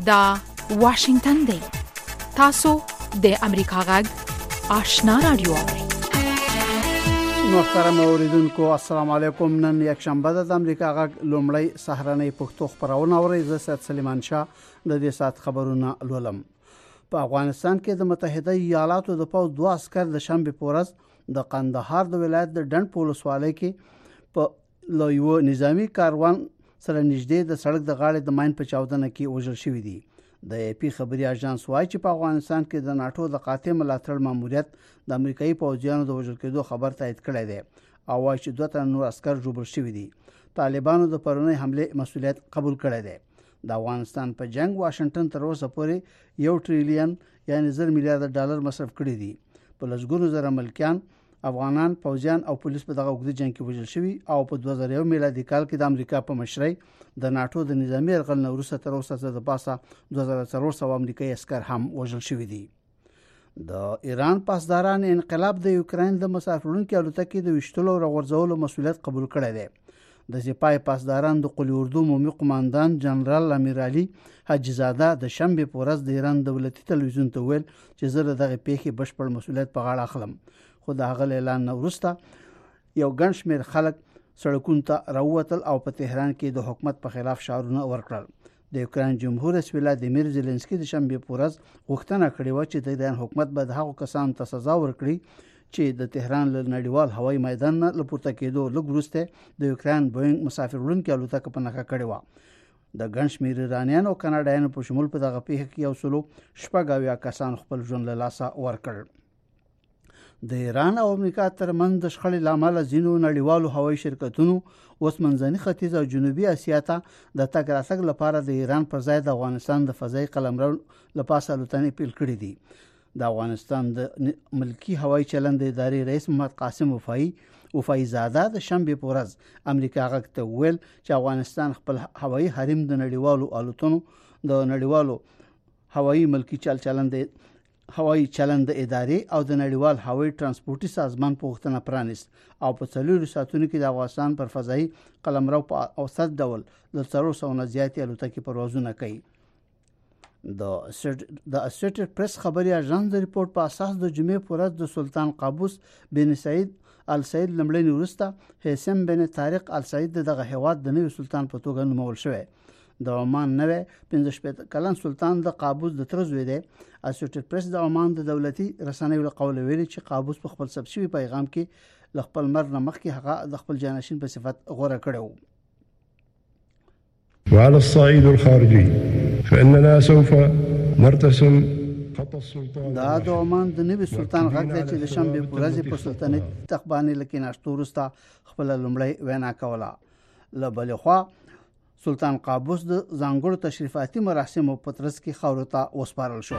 دا واشنگتن دی. تاسو د امریکا غږ آشنا رادیو. محترم اوریدونکو السلام علیکم. نن یک شنبه د امریکا غږ لومړی سهارنۍ پښتو خبرونه اورئ. زه سید سلیمان شاه د دې سات خبرونه لولم. په افغانستان کې د متحده ایالاتو د پوځ 2 عسكر د شنبه پورز د قندهار د ولایت د ډنډ پولسوالۍ کې په لویو نظامی کاروان سره نږدې د سړک د غاړې د ماین په چاودنه کې وژل شوی دی. د AP خبري اژانس وايي چې په افغانستان کې د ناتو د قاطع ملاتړ ماموریت د امریکایي پوځیانو د وژل کېدو خبر تایید کړی دی او وايي چې 2 تن نور عسكر ژوبل شوی دي. طالبانو د پرونی حمله مسؤلیت قبول کړی دی. د افغانستان په جنگ واشنگټن تر اوسه پورې 1 ټریلیون یعنی 1 میلیارډ ډالر مصرف کړی دي. په لږګونو زره ملکیان افغانان پوځیان او پولیس په دغه وګړي جنگ کې وژل شوی او په 2001 میلادي کال کې د امریکا په مشرۍ د ناتو د نظامی یرغل نه وروسته تر اوسه د پاسه 2400 امریکایي عسكر هم وژل شوی دي. د ایران پاسداران انقلاب د یوکرين د مسافرونکو الوتکې د وشتلو او غورځولو مسؤلیت قبول کړی دی. د سپاه پاسداران د قلی اردو عمومي قوماندان جنرال امیر علي حاجزاده د شنبه پورز د ایران دولتي تلویزیون ته ویل چې زه دغه پیښې بشپړ مسؤلیت په غاړه اخلم. خو د هغه اعلان نه وروسته یو ګڼ شمېر خلک سړکونو ته راووتل او په تهران کې د حکومت په خلاف شعارونه ورکړل. د یوکرين جمهور رئیس ولادیمیر زيلنسکي د شنبه پورز غوښتنه کړې و چې د ایران حکومت به د هغو کسانو ته سزا ورکړي چې د تهران له نړیوال هوایي میدان نه لپورته کېدو لږ وروسته د یوکرين بوینګ مسافر وړونکي الوتکه په نښه کړې و. د ګڼ شمېر ایرانیان او کاناډایانو په شمول په دغه پیښه کې 180 کسان خپل ژوند له لاسه ورکړ. د ایران او امریکا ترمنځ د شخړې لامل ځینو نړیوالو هوایي شرکتونو اوس منځني ختیځ او جنوبي اسیا ته د تګ راتګ لپاره د ایران پر ځای د افغانستان د فضایي قلمرو لپاره الوتنې پیل کړې دي. د افغانستان د ملکی هوایي چلند ادارې رئیس محمد قاسم وفای زاده د شنبه پورز امریکا غږ ته ویل چې افغانستان خپل هوایي حریم د نړیوالو الوتنو د نړیوالو هوایي ملکی هوایي چلند ادارې او د نړیوال هوایي ترانسپورتي سازمان په وختونه پرانیست او په 4 ساعتونو کې د افغانستان پر فضایي قلمرو په اوسط ډول د 400 نه زیاتې الوتکې پروازونه کوي. د اسوسییټډ پریس خبري اژانس د ریپورت په اساس د جمعې پورز د سلطان قابوس بن سعید ال سعید لمړی وروسته حسین بن طارق ال سعید دغه هواد د نوي سلطان په توګه نومول شوی. د عمان نوې 15 کلن سلطان د قابوس د ترزوی دی. اسوسییټډ پریس د عمان د دولتي رسنیو له قوله ویلي چې قابوس په خپل سبسیوي پیغام کې ل خپل مرګ نه مخکې هغه د خپل جانشین په صفت غوړه کړو. وعلى الصعيد الخارجي فإننا سوف نرتسم خط السلطان. دا د عمان د نوي سلطان غږ دی چې د شنبه پورز په سلطنت تخباني لکه ناشته ورسته خپل لومړی وینا کوله. له بلې خوا سلطان قابوس د ځانګړو تشریفاتي مراسمو په ترڅ کې خاورو ته وسپارل شو.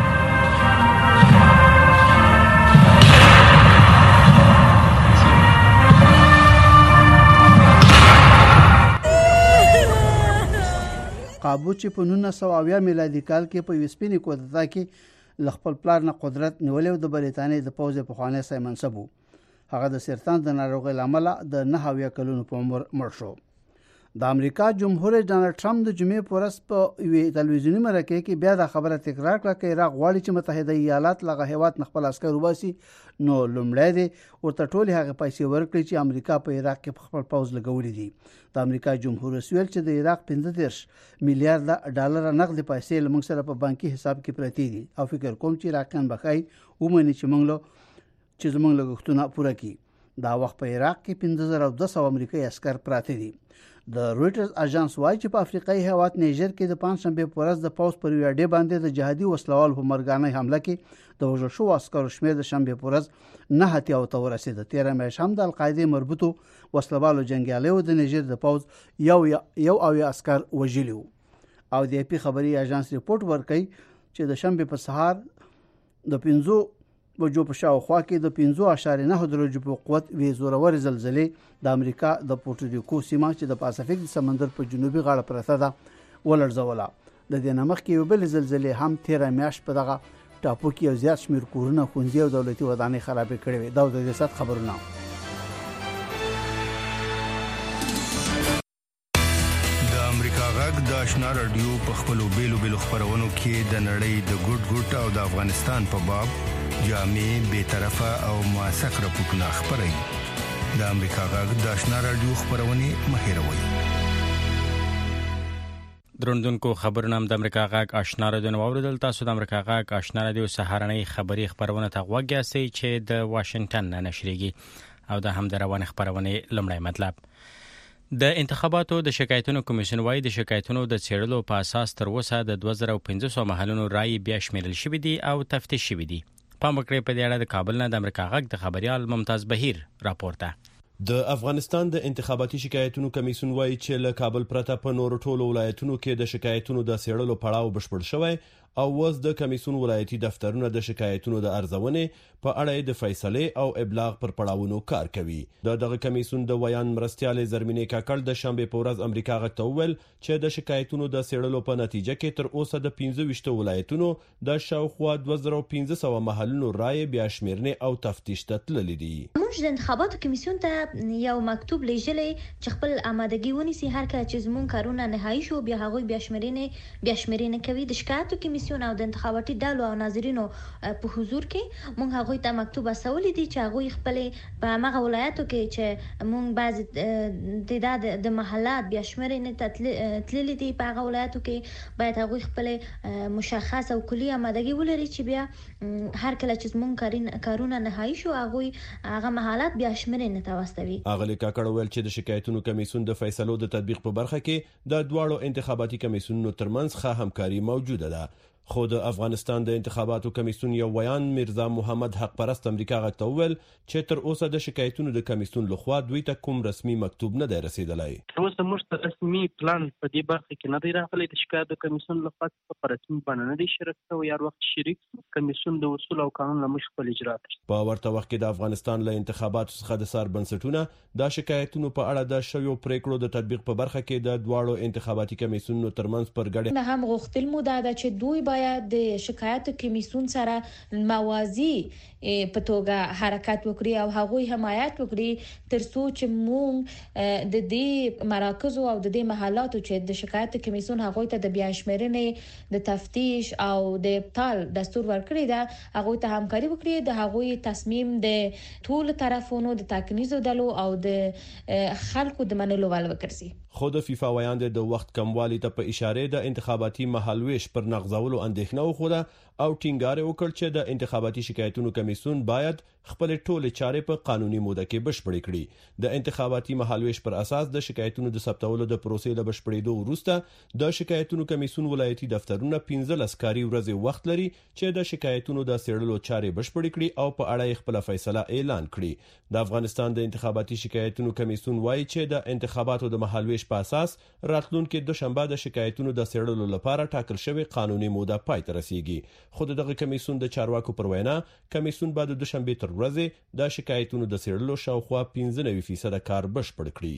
قابوس چې په 1900 میلادي کال کې په وسپینې کودتا کې ل خپل پلار نه قدرت نیولې او د بریتانیا د پوځ په خوانې سي منصب وو. هغه د سرطان د ناروغۍ لامل د 9 کلونو په عمر مړ شو. د امریکا جمهور رئیس ډانلډ ټرمپ د جمعې پورز په وی تلویزیونی مرکه کې بیا د خبره تکرار کړه چې عراق غواړي چې متحده ایالات لغه هیواد خپل عسكر وباسي. نو لومړی دی ورته ټول هغه پیسې ورکړي چې امریکا په عراق کې خپل پوځ لګولې دي. د امریکا جمهور رئیس ویل چې د عراق 15 میلیارډ ډالر نقد پیسې لمږ سره په بانکي حساب کې پراته دي او فکر کوم چې عراقیان بخای ومني چې زمونږ لګښتونه پوره کړي. دا وخت په عراق کې 15200 امریکایي عسكر پراته دي. د رويټرز اژانس وايي چې په افریقایي هیواد نیجر کې د 5 شنبه پورز د پوز پر ویاډې باندې د جهادي وسلوال په مرګانه حمله کې د وژل شو عسکرو شمېر د شنبه پورز 9 ته ورسېد. 13 مې هم د القاعده مربوطو وسلوالو جنگیالیو د نیجر د پوز یو عسكر وژلیو. او د AP خبري اژانس ریپورت ورکړي چې د شنبه په سهار د 5 بجو په شاوخوا کې د 5.9 درجو په قوت وی زورور زلزلې د امریکا د پورټریکو سیمه چې د پاسفیک سمندر په جنوبي غاړه پرته ده ولړزوله. د دې نمخ کې یو بل زلزلې هم 13 میاشت په دغه ټاپو کې یو زیات شمیر کورونه خونځي او دولتي ودانۍ خرابې کړې وې. دا د دې سات خبرونه. د امریکا غږ غږ د آشنا رادیو په خپلو بیلو خبرونو کې د نړۍ د ګډ او د افغانستان په باب جامع به طرفه او موثق راپورټونه خبري د امریکا غږ د آشنا رادیو خبرونه مهیروي درندونکو خبرنامه د امریکا غږ آشنا رادیو اوریدل تاسو د امریکا غږ آشنا رادیو سهارنۍ خبری خبرونه ته وګورئ چې د واشنگټن نه نشریږي او د هم روانه خبرونه لمړی مطلب د انتخاباتو د شکایتونو کمیسیون وايي د شکایتونو د څېړلو په اساس تر اوسه د 2500 محلونو رائے بیا شمیرل شوې دي او تفتیش شوې دي. پام وکړئ په دې اړه د کابل نه د امریکا غږ د خبريال ممتاز بهیر راپورته. د افغانستان د انتخاباتي شکایتونو کمیسیون وايي چې له کابل پرته په نورو ټولو ولایتونو کې د شکایتونو د څېړلو پړاو بشپړ شوی او وز د کمیسیون ولایتي دفترونه د شکایتونو د ارزونې په اړه د فیصله او ابلاغ پر پړاوونو کار کوي. دغه کمیسیون د ویان مرستيال زرمینې کاکړ د شنبه په ورځ امریکا غږ ته وویل چې د شکایتونو د څېړلو په نتیجه کې تر اوسه د 15 ولایتونو د شاوخوا 2500 محلونو رائے بیا شمیرنې او تفتیش ته تللي دي. موږ د انتخاباتو کمیسیون ته یو مکتوب لیږلی چې خپل آمادګي ونیسي هر کله چې زموږ کارونه نهایی شو بیا هغوی بیا شمیرنې کوي. د شکایتو کمیسیون او د انتخاباتي ډلو او ناظرینو په حضور کې موږ هغوی ته مکتوب استولې دي چې هغوی خپل په هغه ولایتو کې چې موږ بعض د محلات بیا شمیرنې تللي دي په هغه ولایتو کې باید هغوی خپل مشخص او کلی آمادګي ولري چې بیا هر کله چې زموږ کارونه نهایی شو هغوی هغه محلات بیا شمیرنې ته واستوي. اغلی کاکړ ویل چې د شکایتونو کمیسیون د فیصلو د تطبیق په برخه کې د دواړو انتخاباتي کمیسیونونو ترمنځ ښه همکاري موجوده ده. خو د افغانستان د انتخاباتو کمیسیون یو ویان میرزا محمد حق پرست امریکا غږ ته وویل چې تر اوسه د شکایتونو د کمیسیون لخوا دوی ته کوم رسمي مکتوب نه دی رسیدلی. تر اوسه موږ ته رسمي پلان په دې برخه کې نه دی راغلی. د شکایتو کمیسیون لخوا په رسمي بڼه نه دی شریک شوی. هر وخت شریک کمیسیون د اصول او قانون له مخې خپل اجرا کوي. په ورته وخت کې د افغانستان له انتخاباتو څخه د سر بنسټونه د شکایتونو په اړه د شویو پریکړو د تطبیق په برخه کې د دواړو انتخاباتي کمیسیونونو ترمنځ پر ګډه نه هم غوښتل مو دا چې دوی باید د شکایت کمیسیون سره موازی په توګه حرکت وکړي او هغوی حمایت وکړي ترڅو چې موږ د دې مراکز او د دې محلاتو چې د شکایت کمیسیون هغوی ته د بیا شمیرنې د تفتیش او د ابطال دستور ورکړي دا هغوی ته همکاري وکړي د هغوی تصمیم د ټول طرفونو د تکنیزو دلو او د خلکو د منلو ول وکړي. خو د فیفا ویان د وخت کموالی ته په اشاره د انتخاباتي محلويش پر نغځولو اندېښنه وخوده او ټینګار وکړ چې د انتخاباتي شکایتونو کمیسیون باید خپل ټول چارې په قانوني موده کې بشپړې کړي. د انتخاباتي محلويش پر اساس د شکایتونو د ثبتولو د پروسې له بشپړېدو وروسته د شکایتونو کمیسیون ولایتي دفترونه 15 کاري ورځې وخت لري چې د شکایتونو د څېړلو چارې بشپړې کړي او په اړه خپل فیصله اعلان کړي. د افغانستان د انتخاباتي شکایتونو کمیسیون وايي چې د انتخاباتو د محلويش په اساس راتلونکي دوشنبه د شکایتونو د څېړلو لپاره ټاکل شوی قانوني موده پای ته رسیږي. خو دغه کمیسیون د چارواکو پر وینا کمیسیون بعد د دوشنبه تر ورځې د شکایتونو د څېړلو شاوخوا 15% کار بشپړ کړي.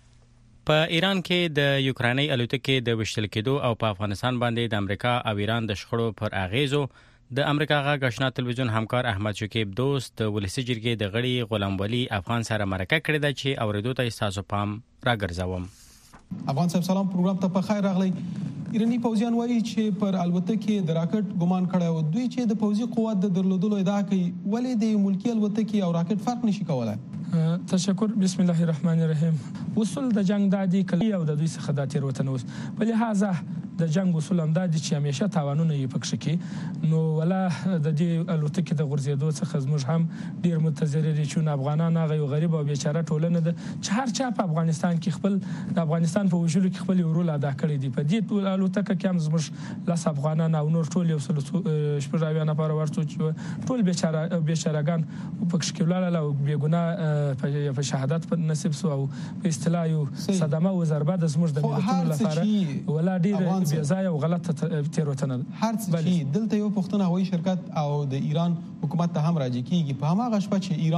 په ایران کې د یوکراني الوتکې د وشتل کېدو او په افغانستان باندې د امریکا او ایران د شخړو پر اغیزو د امریکا غږ آشنا تلویزیون همکار احمد شکیب دوست د ولسی جرګې د غړي غلام ولی افغان سره مرکه کړې ده چې اوریدو ته تاسو پام راګرځوم. افغان صاحب سلام، پروګرام ته په خیر راغلی. ایرانی پوځیان وایي چې پر الوتکې د راکټ ګمان کړی او دوی چې د پوځي قوت د درلودلو ادعا کوي ولې د ملکی الوتکې او راکټ فرق نشي کولای؟ تشکر. بسم الله الرحمن الرحیم. اصول د جنگ دادی کلی او د دوی څخه د تیروتنه اوس په لحاظه د جنگ اصول هم دادی چې همیشه تاوانونه یې پکښ کې نو ولا د دې الوتکې د غورځېدو څخه زموږ هم ډیر متضرر دي چې افغانان هغه یو غریب او بیچاره ټولنه ده چې هر چا په افغانستان کې خپل د افغانستان په وجود کې خپل رول ادا کړی دی. په دې الوتکه کې هم زموږ لاس افغانان او نور ټول یو سل شپږاویا نفر ورته چې ټول بیچارهګان پکښ کې ولاله او بې ګناه په شهادت په نصیب سو او په اصطلاح یو صدمه او ضربه د زموږ د ملتونو لپاره ولا ډیر بې ځای او غلطه تیروتنه هر څه دلته یو پښتون هوایي شرکت او د ایران حکومت ته هم راځي کیږي. په هغه شپه چې ایران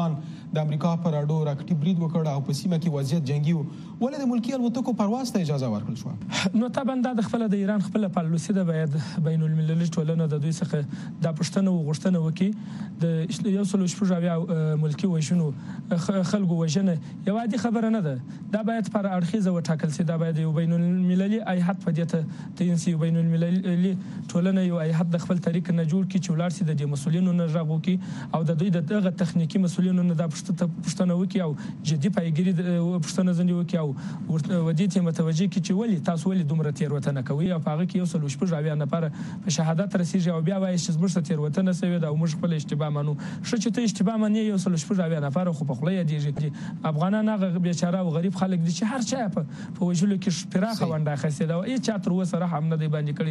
د امریکا پر اډو راکټي برید وکړ او په سیمه کې وضعیت جنگي و، ولې د ملکی الوتکو پرواز ته اجازه ورکړل شو؟ نو طبعا د خپل د ایران خپل پالیسي د باید بین المللي ټولنه د دوی څخه د پښتنو وغوښتنه وکړي د یو سل شپږ ملکی وژنو خلکو وژنه یو عادي خبره نه ده، دا باید پر اړخیزه وټاکل شي، دا باید یو بین المللي ایحاد په دې ته یو بین المللي ټولنه یو ایحاد د خپل طریق نه جوړ کړي چې ولر سي د مسولینو نه راغو کې او د دوی دغه تخنیکی مسولینو نه د پښتنه وکي او جدي پایګری پښتنه زندي وکي او ودیته متوجي کی چې ولی تاسو ولی دومره تیروتنه کوي او هغه کې یو سل شپږ نفر په شهادت رسیږي او بیا وایي چې زموږ تیروتنه سوي دا موږ خپل اشتباه منو. شو چې ته اشتباه منې یو سل شپږ نفر خو په خله دیږي افغانان هغه بیچاره او غریب خلک دي چې هر چا په وجلو کې پراخه ونده خسته دا هیڅ چا تر وسه رحم نه دی باندې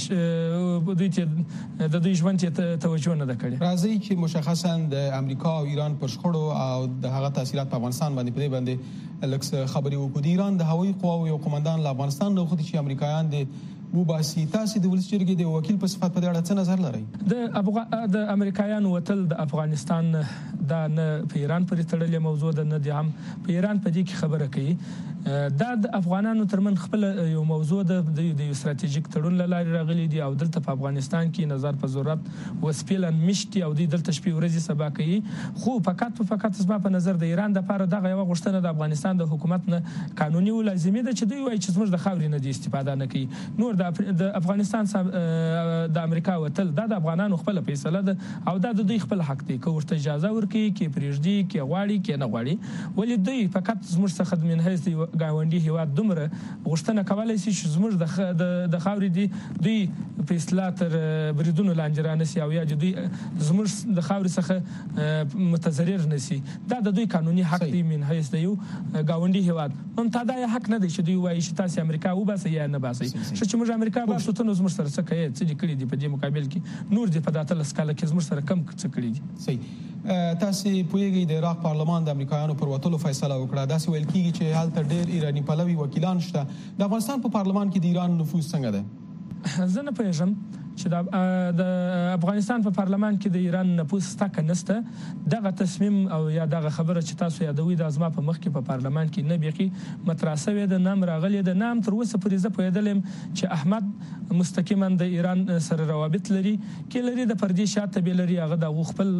کړی دوی ته د دوی ژوند ته توجه نه ده کړې. راځي چې مشخصا د امریکا او ایران پر شخړو او د هغه تاثیرات په افغانستان باندې لکس خبري وکړو. د ایران د هوایي قواو یو قومندان له افغانستان نو خو چې امریکایان د وباسي، تاسو د ولس جرګې د وکیل په صفت په دې اړه څه نظر لرئ؟ د امریکایانو وتل د افغانستان دا نه په ایران پورې تړلې موضوع ده، نه د هم په ایران په دې کې خبره کوي. دا د افغانانو ترمن خپل یو موضوع ده، د استراتیژیک تړون لاري راغلي دي او دلته په افغانستان کې نظر په ضرورت وسپیلن مشتي او د دلته شپې ورځې سبا کوي. خو فقط زما په نظر د ایران د لپاره دغه یو غوښتنه د افغانستان د حکومت نه قانوني او لازمي ده چې دوی وایي چې زموږ د خاورې نه دي استفاده نه کوي. نور د افغانستان د امریکا وتل دا د افغانانو خپل فیصله ده او دا د دوی خپل حق دی، که ورته اجازه ورکړي کې پریږدي کې غواړي کې نه غواړي. ولې دوی فقط زموږ څخه د منهج گاونډي هیواد دومره غوښتنه کولای شي چې زموږ د خاورې دی دوی په اصلاح تر بریدونو لاندې رانسي او یا دوی زموږ د خاورې څخه متضرر نشي. دا د دوی قانوني حق دی منهج دی یو گاونډي هیواد. هم تا دا حق نه دی چې دوی وایي چې تاسو امریکا وباسي یا نه باسي. چې موږ امریکا باسو ته نو زموږ سره څه کوي چې کړي دي په دې مقابل کې نور دي په داتل سکاله کې زموږ سره کم څه کړي دي. صحیح. تاسو پوهیږئ د عراق پارلمان د امریکایانو پر وټلو فیصله وکړه. دا ویل کیږي چې حالت ډېر ایرانی پلوي وکیلان شته. د افغانستان په پارلمان کې د ایران نفوذ څنګه ده؟ زه نه پوهیږم چې د افغانستان په پارلمان کې د ایران نفوذ شته که نشته. دغه تصمیم او یا دغه خبره چې تاسو یادوي د ازما په مخ کې په پارلمان کې نه بيخي مطرح شوی د نام راغلی د نام تر اوسه پورې زه پوهیدلم چې احمد مستقیما د ایران سره روابط لري کې لري د پردي شاته به لري هغه د خپل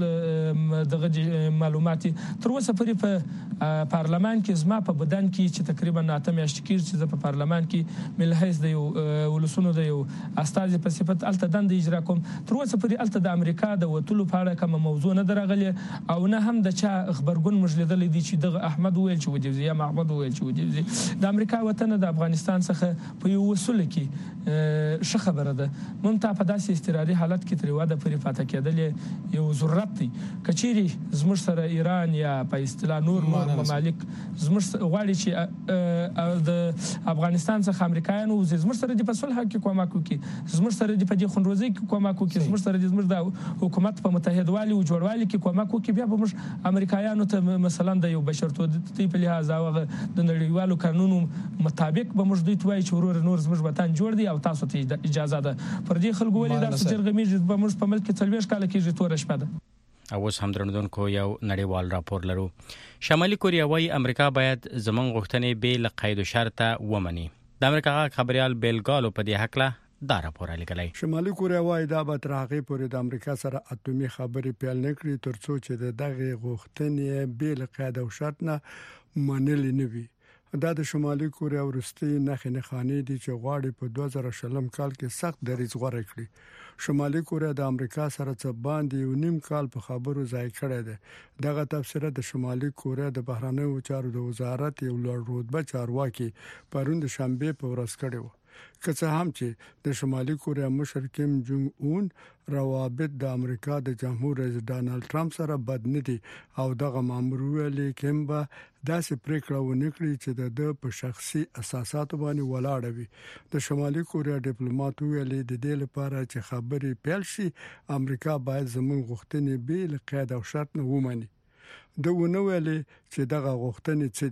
دغه معلومات تر اوسه پورې په پارلمان کې زما په بدن کې چې تقریبا 9 میاشتې کې چې په پارلمان کې ملحز د یو ولسونو د یو استاد په صفت الته دند اجرا کوم. تر اوسه پورې الته د امریکا د وټلو په اړه کوم موضوع نه درغلی او نه هم د چا خبرګون مجلدل دي چې د احمد ویل چې ودی یا محمد ویل چې ودی د امریکا وطن د افغانستان څخه په یو وسول کې ش خبره ده. مونږ په داسې استقراري حالت کې تر واده پورې پاتې کېدل یو ضرورت دی. کچيري زموږ سره ایران یا په اصطلاح نور ممالک زموږ غواړي چې د افغانستان څخه امریکایانو زموږ سره د صلح کې کومک وکړي، زموږ سره د پدې خنروزي کې کومک وکړي، زموږ سره د حکومت په متحدوالي او جوړوالي کې کومک وکړي. بیا به موږ امریکایانو ته مثلا د یو بشرتوبي په لحاظ او د نړیوالو قانونو مطابق به موږ دوی توای چې ورور نور زموږ وطن جوړ دی او تاسو ته اجازه ده. پر دې خلکو ولې د جرګمې به موږ په ملک کې 40 کال کې تور شپه ده. اوس هم درندونکو یو نړیوال راپور لرو. شمالي کوریا وايي امریکا باید زمونږ غوښتنې به له قید او شرطه ومني. د امریکا خبريال بیلګالو په دې حق له دا راپور لیکلی. شمالي کوریا وايي دا به تر هغه پورې د امریکا سره اټومي خبرې پیل نکړي ترڅو چې دغه غوښتنې به له قید او شرط نه منل نه وي. دا د شمالي کوریا ورستي نه خاني دي چې غواړي په 2020 کال کې سخت دریځ غوړه کړي. شمالي کوریا د امریکا سره څه باندې یو نیم کال په خبرو ځای کړی دی. دغه تفسیر د شمالي کوریا د بهرنیو چارو د وزارت یو لوړ رتبه چارواکي پرون د شنبه په ورځ کړی و. که څه هم چې د شمالي کوریا مشر کیم جونګ اون روابط د امریکا د جمهور رئیس ډانلډ ټرمپ سره بد نه دي او دغه مامور ویلي کیم به داسې پریکړه ونکړي چې د په شخصي اساساتو باندې ولاړ وي. د شمالي کوریا ډیپلوماټ ویلي د دې لپاره چې خبرې پیل شي امریکا باید زموږ غوښتنې به له قید او شرط نه ومني. د ونه ویلي چې دغه غوښتنې څه دي.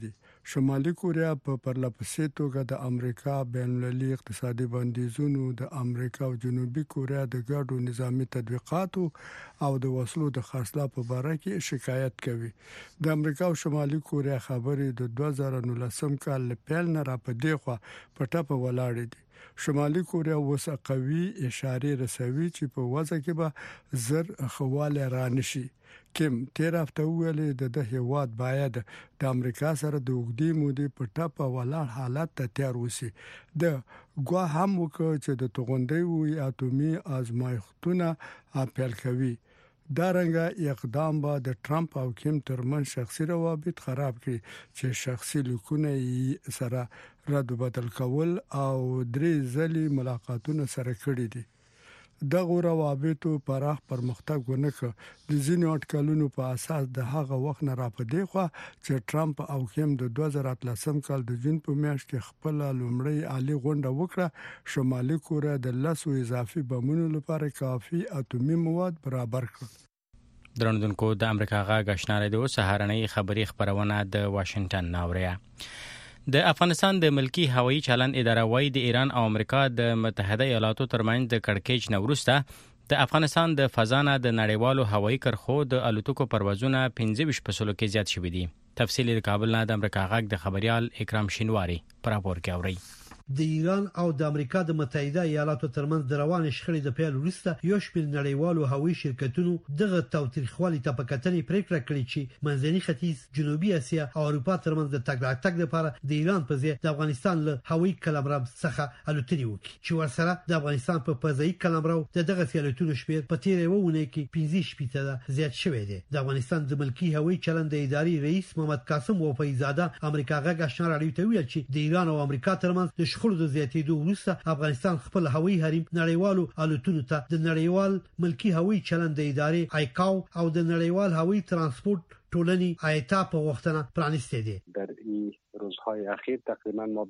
شمالي کوریا په پرلپسې توګه د امریکا بین المللي اقتصادي بندیزونو د امریکا او جنوبي کوریا د ګډو نظامی تطبیقاتو او د وسلو د خرڅلاو په اړه کې شکایت کوي. د امریکا او شمالي کوریا خبرې د 2019 کال له پیل نه را پدې خو په ټاپه ولاړې دي. شمالي کوریا اوس قوي اشاره رسوي چې په وځه کې به زر خواله رانشي. کیم تیر هفته ویلې د هیواد باید د امریکا سره د وګړي مودې په ټاپه ولاړ حالت ته تیار وسی. د ګوا هم وکړي چې د توغندۍ وي اټومي آزمایښتونه اپیل کوي. دا رنګه اقدام به د ټرمپ او کیم ترمن شخصي روابط خراب کړي چې شخصي لیکونه یې سره رد بدل کول او درې ځلې ملاقاتونه سره کړي دي. دغه روابطو پراخ پرمختګ ونکړ. د ځینو اټکلونو په اساس د هغه وخت نه را پدې خو چې ټرمپ او کیم د 2013 کال د جون په میاشت کې خپل لومړی عالی غونډه وکړه. شمالي کوریا د 10 اضافي بمونو لپاره کافي اټومي مواد برابر کړ. درنوونکو د امریکا غاګ آشنا رادیو سهارنۍ خبری خبرونه د واشنگټن ناوړه. د افغانستان د ملکی هوایي چلن اداره وايي د ایران او امریکا د متحده ایالاتو ترمنځ د کړکېچ نورسته د افغانستان د فضا نه د نړیوالو هوایي کرښو د الوتکو پروازونه 15% کې زیات شوي دي. تفصیل د کابل نه د امریکا غاګ د خبريال اکرام شینواری پر راپور کې اوري. د ایران او د امریکا د متحده ایالاتو ترمنځ د روان شخړې د پیل وروسته یو شمېر نړیوالو هوایي شرکتونو دغه تاوتریخوالي ته په کتنې پریکړه کړې چې منځني ختیځ، جنوبي اسیا او اروپا ترمنځ د تګ راتګ لپاره د ایران په ځای د افغانستان له هوایي کلمرو څخه الوتنې وکړي چې ورسره د افغانستان په فضایي کلمرو دغه الوتنو شمېر په تیرې وونه کې 15% زیات شوی دی. د افغانستان د ملکی هوایي چلند د ادارې رئیس محمد قاسم وفایزاده امریکا غږ آشنا رادیو ته ویل چې د ایران او امریکا ترمنځ د شخړو د زیاتېدو وروسته افغانستان خپل هوایي حریم نړیوالو الوتنو ته د نړیوال ملکی هوایي چلند د ادارې آیکاو او د نړیوال هوایي ترانسپورت ټولنې آیتا په وختونه پرانیسته دي. در این روزهای اخیر تقریبا ما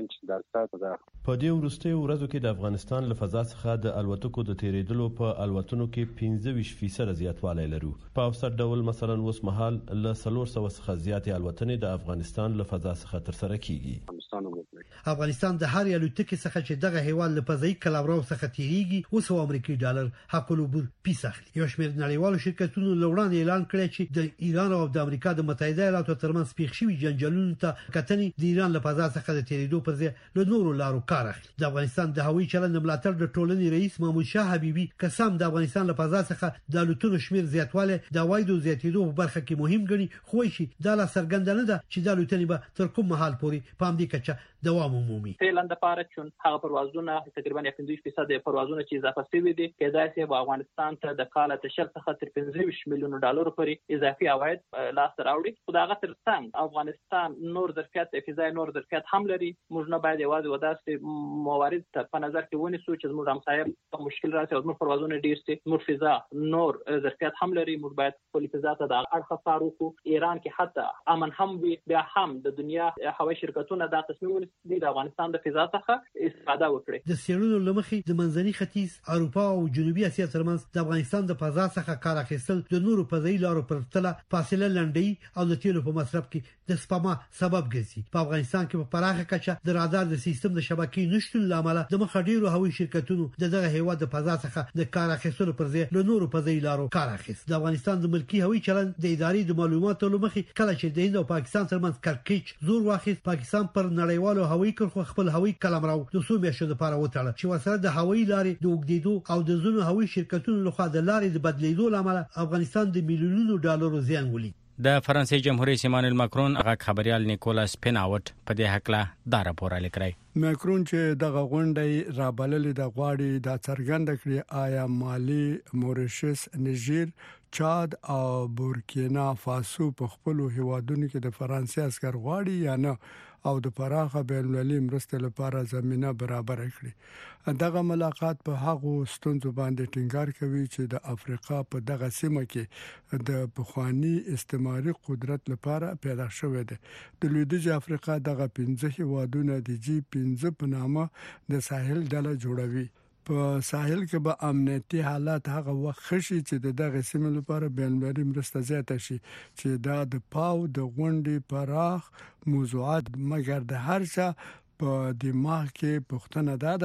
25% په دې وروستیو ورځو کې د افغانستان له فضا څخه د الوتکو د تیریدلو په الوتنو کې 15% زیاتوالی لرو. په اوسط ډول مثلا اوس مهال له 300 څخه زیاتې الوتنې د افغانستان له فضا څخه ترسره کیږي. افغانستان د هر الوتکې څخه چې دغه هیواد له فضایي کلمرو څخه تیریږي اوس امریکایي ډالر حق العبور پیسه اخلي. یو شمېر نړیوالو شرکتونو لوړان اعلان کړی چې د ایران او د امریکا د متحده ایالاتو ترمنځ پیښ شوي جنجالونو ته کتنې د ایران له فضا څخه د تیریدو پر ځای له نورو لارو کار اخلي. د افغانستان د هوایي چلند ملاتړ د ټولنې رئیس محمود شاه حبیبي قسم د افغانستان له فضا څخه د الوتنو شمیر زیاتواله د وایدو زیاتېدو په برخه کې مهم ګڼي، خو شي دا لا څرګنده نه ده چې د الوتنې به تر کوم مهال پورې په همدې کچه دوام ومومي. فعلا د پاره چون هغه پروازونه تقریبا 15% پروازونه چې اضافه شوي دي کېدای شي په افغانستان ته د کال تشل څخه تر 15 میلیون ډالر پورې اضافي عواید لاس راوړي. خو دا غتر څنګه افغانستان نور ظرفیت فضای نور ظرفیت هم لري. موږ نه باید یوازې وداسې موارد ته په نظر کې ونیسو چې موږ همسایه مشکل راځي او موږ پروازونه ډیر سي. موږ فضا نور ظرفیت هم لري. موږ باید خپل فضا ته د اړخ کار وکړو. ایران کې حتی امن هم وي بیا هم د دنیا هوایي شرکتونه دا تصمیم ونیسي د افغانستان د فضا څخه استفاده وکړي. د سیرونو لمخې د منځني ختیځ، اروپا او جنوبي اسیا ترمنځ د افغانستان د فضا څخه کار اخیستل د نورو فضایي لارو پر تله فاصله لنډي او د تیلو په مصرف کې د سپما سبب ګرځي. په افغانستان کې په پراخه کچه د رادار د سیستم د شبکې نشټون لامل د مخ ډیرو هوایي شرکتونو دغه هیواد د فضا څخه د کار اخیستلو پر ځای له نورو فضایي لارو کار اخیست. د افغانستان د ملکی هوایي چلند د ادارې د معلوماتو لمخې کله چې د هند او پاکستان ترمنځ کړکېچ زور واخیست، پاکستان پر نړیوالو هوایي کرښو خپل هوایي کلمرو د څو میاشتو لپاره وتړل چې ورسره د هوایي لارې د وګړېدو او د ځینو هوایي شرکتونو لخوا د لارې د بدلیدو لامل افغانستان د میلیونونو ډالرو زیان ولید. د فرانسې جمهور رئیس ایمانوئل ماکرون هغه خبريال نیکولاس پیناوټ په دې حق لا دا راپور لیکلی. ماکرون چې دغه غونډه را بللې د غواړي د څرګند کړي آیا مالی، موریشس، نیجر، چاد او بورکینا فاسو په خپل هیوادونو کې د فرانسې عسكر غواړي یا نه او د پراخه بین المللي مرستې لپاره زمينه برابر کړي. دغه ملاقات په هغه ستونزو باندې ټینګار کوي چې د افریقا په دغه سیمه کې د پخوانی استعماري قدرت لپاره پیدا شوې ده. د لویدیځ افریقا دغه 15 هیوادونه د G15 په نامه د ساحل ډله جوړوي. په ساحل کې به امنیتي حالات هغه وخت خشي چې دغه سیمه لپاره بین‌المللي مرسته زیاته شي چې دا د پاو د غونډې پراخ موضوعات مګر د هر څه په دماغ کې پښتنه ده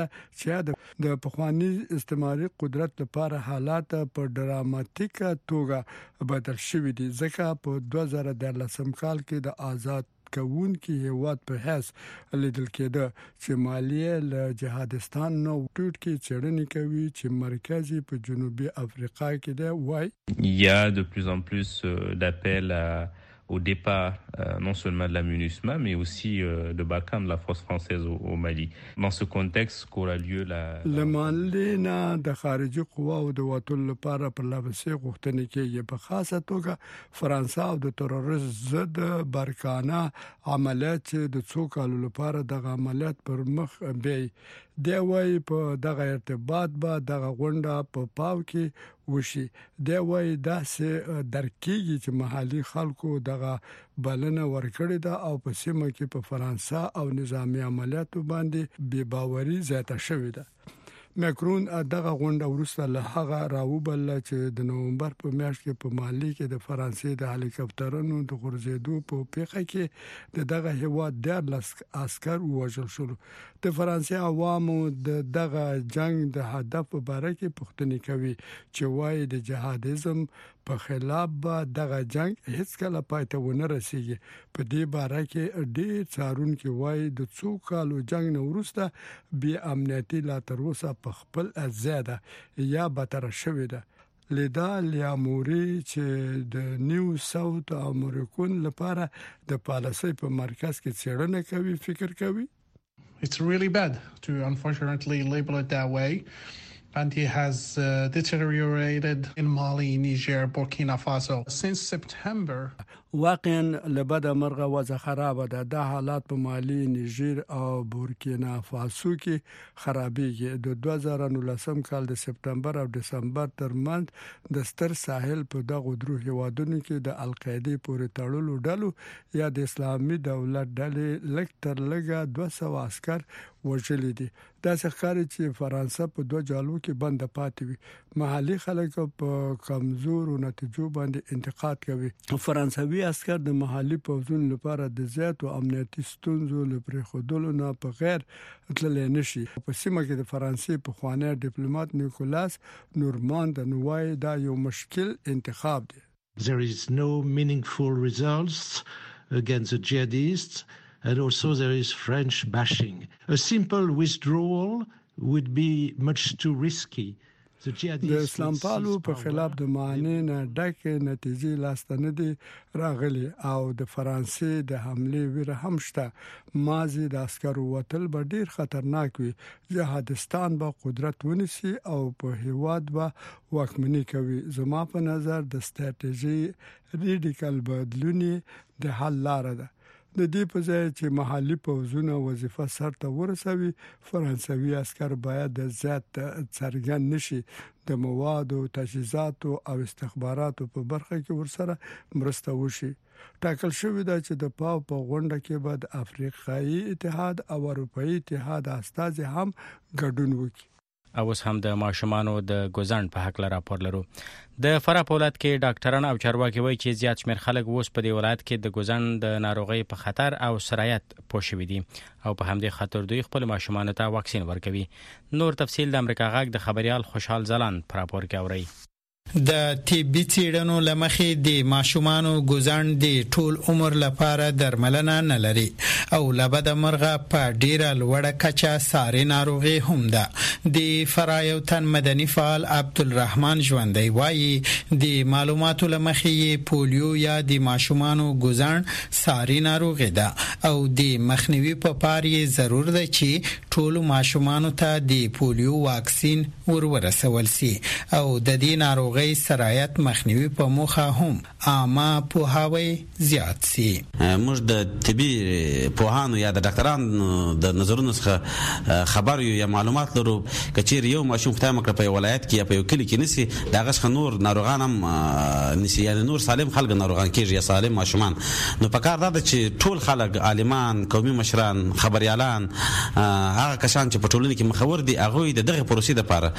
چې د پخوانی استعماري قدرت لپاره حالات په ډراماتیکه توګه بدل شوي دي ځکه په 2013 کال کې د آزاد کون کې هیواد په حیث لیدل کېده چې مالیه له جهادستان نو ټوټ کې چړنې کوي چې مرکزی په جنوبي افریقا کې ده وای Il y a de plus en plus d'appels au départ non seulement de la MINUSMA mais aussi de Barkhane de la force française au Mali. Dans ce contexte qu'aura lieu le Mali د خارجي قواو د وټول لپاره پر لابسې غوښتنې کې په خاصه توګه فرانسه او د تروریزم ضد بارکانه عملیات د څو کالو لپاره د عملیات پر مخ بي دی وای په دغه ارتباط به دغه غونډه په پاو کې وشي دی وای داسې درکېږي چې محلي خلکو دغه بلنه ورکړې ده او په سیمه کې په فرانسه او نظامی عملیاتو باندې بې باوري زیاته شوې ده ماکرون دغه غونډه ورسته له هغه راوبل چې د نومبر په میاشت کې په مالی کې د فرانسې د هلیکاپټرونو د غورځېدو په پیښه کې دغه هیواد د عسكر وژل شو د فرانسې عوامو دغه جنگ د هدف په اړه کې پوښتنه کوي چې وایي د جهادیزم په خلاف به دغه جنگ هیڅ کله پای ته ونه رسیږي په دې اړه کې ډېر څارونکو وایي د څو کالو جنگ نه ورسته بیا امنیتي لا تر اوسه په خپل زیاده یا بدتر شوې ده لیدا لیاموري چې د نیو ساوث امریکن لپاره د پالیسي په مرکز کې څېړنه کوي فکر کوي It's really bad to unfortunately label it that way. And he has deteriorated in Mali, Niger, Burkina Faso since September. واقعا لبدا مرغه وضع خراب ده د حالات په مالی نیجر او بورکینا فاسو کې خرابېږي د 2019 کال د سپتمبر او دسمبر ترمنځ د ستر ساحل په دغه درو هیوادونو کې د القاعده پورې تړلو ډلو یا د اسلامي دولت ډلې لکتر لګا 200 عسكر وژل دي دا څرګندوي چې فرانسه په دوه جالو کې بند پاتې وي محلي خلک په کمزورو نتیجو باندې انتقاد کوي فرانسوي عسكر د محلي پوځونو لپاره د زیاتو امنیتي ستونزو لپاره خودلو نه په غیر تللی نشي په سیمه کې د فرانسې په خوانه ډیپلوماټ نیکولاس نورمان د نوای دا یو مشکل انتخاب دی There is no meaningful results against the jihadists and also there is French bashing. A simple withdrawal would be much too risky. د اسلام پالو په خلاف د معنی نه ډک نتیجې لاستنه دي راغلي او د فرانسې د حمله ویره هم شته مازی د عسکرو وتل به ډیر خطرناک وي جهادستان به قدرت ونیسي او په هیواد به واکمني کوي زما په نظر د ستراتیژي ریډیکال بدلونی د حل لار ده د دې په ځای چې محلي پوځونه وظیفه سرته ورسوي فرانسوي عسكر باید د زیات څرګند نشي د مواد او تجهیزات او استخباراتو په برخه کې ورسره مرسته وشي ټاکل شوی دا چې د پاو په غونډه کې بعد افریقایي اتحاد او اروپאי اتحاد استازي هم ګډون وکړي او اوس هم د ماشومانو د ګوزن په حق راپور لرو د فرا پولاد کې ډاکټران او چارواکي وایي چې زیات شمېر خلک اوس په دې ولایت کې د ګوزن د ناروغي په خطر او سرایت پوه شوي دي او په همدې خاطر دوی خپل ماشومانو ته واکسین ورکوي نور تفصیل د امریکا غاګ د خبريال خوشحال زلان پر راپور کې اوري د طبي څېړنو لمخې د ماشومانو ګوزن د ټول عمر لپاره درملنه نه لري او لبد مرغه په ډیره لوړه کچه ساري ناروغي هم ده د فرایو تن مدني فعال عبدالرحمن ژوندۍ وایي د معلوماتو لمخې پولیو یا د ماشومانو ګوزن ساري ناروغي ده او د مخنیوي په پاره ضرور ده چې ټول ماشومانو ته د پولیو واکسین ورسول شي او د دې ناروغي ناروغي سرایت مخنیوي په موخه هم عامه پوهاوی زیات سي. موږ د طبي پوهانو یا د ډاکټرانو د نظرونو څخه خبر یو یا معلومات لرو. کچیر یو ماشوم خدای مکړه په ولایت کې یا په یو کلی کې نسی دغه څخه نور ناروغان هم نسی، یعنی نور سالم خلک ناروغان کیږي یا سالم ماشومان. نو په کار ده چې ټول خلک، عالمان، قومي مشران، خبريالان، هغه کسان چې په ټولنه کې مخور دي، هغه د دغه پروسې لپاره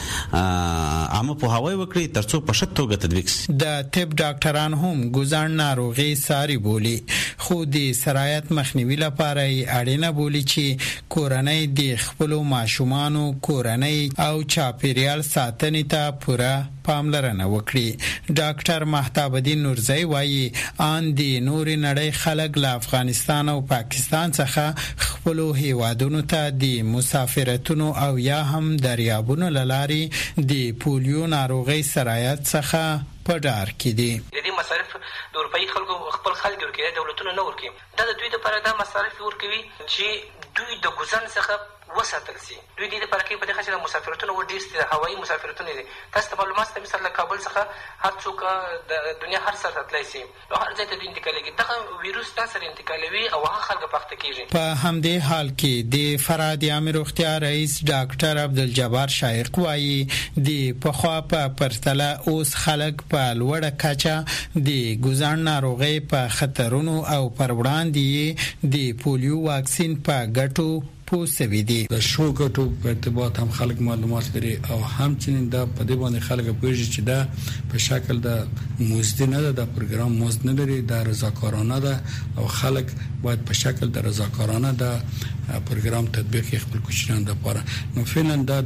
عامه پوهاوی وکړي ترڅو په ښه توګه تطبیق شي. د طب ډاکټران هم ګوزن ناروغي ساري بولي، خو د سرایت مخنیوي لپاره اړینه بولي چې کورنۍ د خپل ماشومانو کورنۍ او چاپیریال ساتنې ته پوره پاملرنه وکړي. ډاکټر مهتاب الدین نورزی وایي ان د نور نړۍ خلک له افغانستان او پاکستان څخه خپل هیوادونو ته د مسافرتونو او یا هم دریابونو لاري د پولیو ناروغي سرایت څخه په ډار کې دي. د دې مصارف د اروپאי خلکو خپل خلک ورکوي، دولتونه نه ورکوي. دا د دوی لپاره دا مصارف ورکوي چې دوی د ګوزن څخه وساتل سي. دوی دې لپاره کې په دې خاطر مسافرتونه ډېر ستر هوایي مسافرتونه دي. تاسو ته معلومات ته مثلا کابل څخه هر څوک د دنیا هر څه تللی سي او هر ځای ته دوی انتقالېږي. دغه ویروس تاسو سره انتقالوي او هغه خلک پخته کېږي. په همدې حال کې د فراد عامه روغتیا رئیس ډاکټر عبدالجبار شایق وایي د پخوا په پرتله اوس خلک په لوړه کچه د ګوزن ناروغي په خطرونو او پر وړاندې د پولیو واکسین په ګټو پوسوي دي. د شو ګټو په ارتباط هم خلک معلومات لري او همچنین دا په دې باندې خلک پوهیږي چې دا په شکل د مزد نه ده، د پروګرام مزد نه لري، د رضاکارانه ده او خلک باید په شکل د رضاکارانه د پروګرام تطبیق خپل کوچنیان لپاره. نو فعلا دا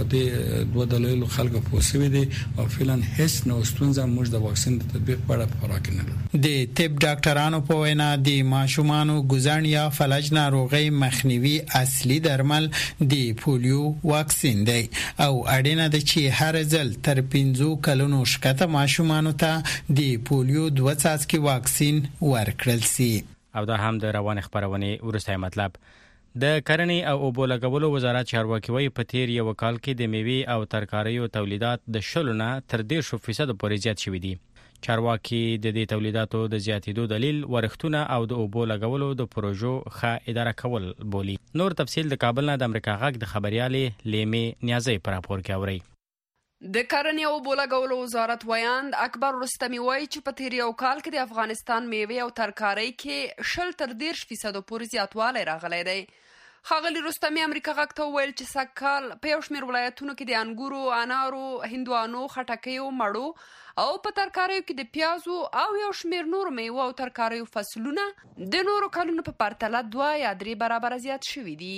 دوه دلایل خلک پوسوي دي او فعلا هیڅ نو ستونزه موږ د واکسین د تطبیق په اړه خوراک نه لرو. د طب ډاکټرانو په وینا د ماشومانو ګوزن یا فلج ناروغي مخنیوي اصلي درمل د پولیو واکسین دی او اړینه ده چې هر ځل تر 15 کلونو شکته ماشومانو ته د پولیو 2 څاڅکي واکسین ورکړل سي. او دا هم د روان خبرونه ورسته مطلب. د کرنې او اوبو لګولو وزارت چارواکي وایي په تیر یو کال کې د میوې او ترکاریو تولیدات د 0 نه تر 10% پورې زیات شوي دي. چارواکي د دې تولیداتو د زیاتېدو دلیل ورښتونه او د اوبو لګولو د پروژو ښه اداره کول بولي. نور تفصیل د کابل نه د امریکا غږ د خبريالې لیمې نیازي پر راپور کې اوري. د کرنې او اوبو لګولو وزارت ویاند اکبر رستمی وایي چې په تیر یو کال کې د افغانستان میوې او ترکارۍ کې 0 تر 10% پورې زیاتوالی راغلی دی. ښاغلي رستمی امریکا غږ ته وویل چې سږکال په یو شمېر ولایتونو کې د انګورو، انارو، هندوانو، خټکیو، مڼو او په ترکاریو کې د پیازو او یو شمېر نورو میوو او ترکاریو فصلونه د نورو کلونو په پرتله 2 یا 3 برابره زیات شوي دي.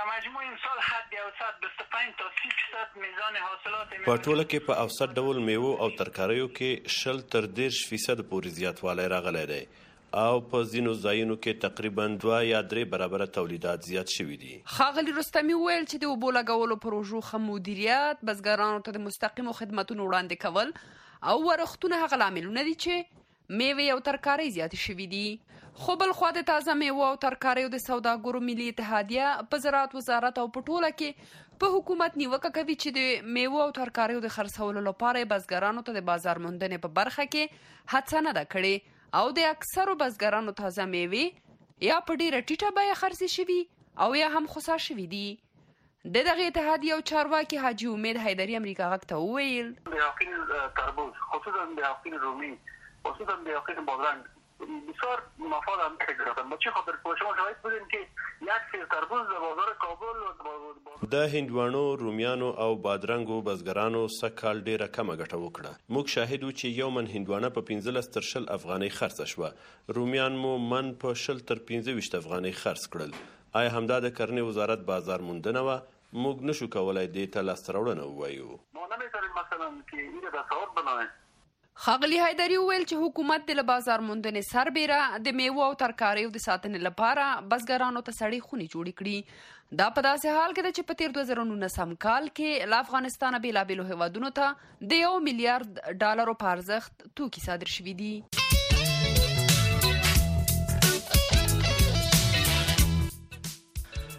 په ټوله کې په اوسط ډول میوو او ترکاریو کې 0 تر 10% پورې زیاتوالی راغلی دی او په ځینو ځایونو کې تقریبا 2 یا 3 برابره تولیدات زیات شوي دي. ښاغلي رستمی وویل چې د اوبو لګولو پروژو ښه مدیریت، بزګرانو ته د مستقیمو خدماتونو وړاندې کول او ورښتونه هغه لاملونه دي چې میوې او ترکارۍ زیاتې شوي دي. خو بل خوا د تازه میوو او ترکاریو د سوداګرو ملي اتحادیه په زراعت وزارت او په ټوله کې په حکومت نیوکه کوي چې د میوو او ترکاریو د خرڅولو لپاره بزګرانو ته د بازار موندنې په برخه کې هڅه نه ده کړې او د اکثرو بزګرانو تازه میوې یا په ډیره ټیټه بیه خرڅې شوي او یا هم خسا شوي دي. د دغه اتحادیې او چارواکي حاجي امید حیدري امریکا غږ ته وویل د یقین تربوز خصوصا د یقین رومي خصوصا د یقین بادرنگ بسیار مفاد هم گرفتن. با چه خاطر شما شاهد بودیم که یک سیر تربوز در بازار کابل د هندوانو، رومیانو او بادرنګو بزګرانو سکهال ډیره کمه ګټه وکړه. موږ شاهد وو چې یو من هندوانه په 15 تر 20 افغانۍ خرڅ شوه. رومیان مو من په 20 تر 25 افغانۍ خرڅ کړل. آیا همدا د کرنې وزارت بازار موندنه و؟ موږ نشو کولای دې ته لاسته راوړنه ووایو. ما نمی‌تونیم مثلا که این تصور بنایم. ښاغلي حیدري وویل چې حکومت د بازار موندنې سربیره د میوو او ترکاریو د ساتنې لپاره بزګرانو ته سړې خونې جوړې کړي. دا په داسې حال کې ده چې په تیر 2019 کال کې له افغانستانه بېلابېلو هیوادونو ته د $1 میلیارډ په ارزښت توکي صادر شوي دي.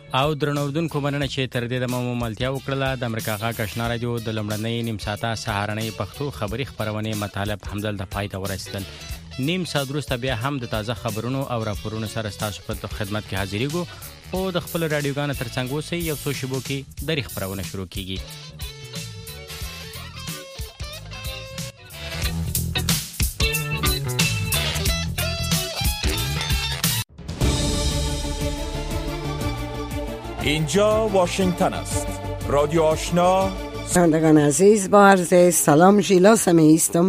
او درنوردونکو مننه چې تر دې د ملتیا وکړه د امریکا غاک آشنا رادیو د لمړنۍ نیم ساعته سهارنۍ پښتو خبری خبرونه مطالب حمدل د پای ته ورسېدل. نیم ساعت وروسته بیا هم د تازه خبرونو او راپورونو سره تاسو په خدمت کې حاضرېږو. او د خپل رادیوګانو ترڅنګ اوسئ یو څو شیبو کې د خبرونه شروع کیږي. اینجا واشنگتن است. رادیو آشنا. شنوندگان عزیز با عرض سلام ژیلا سمی هستم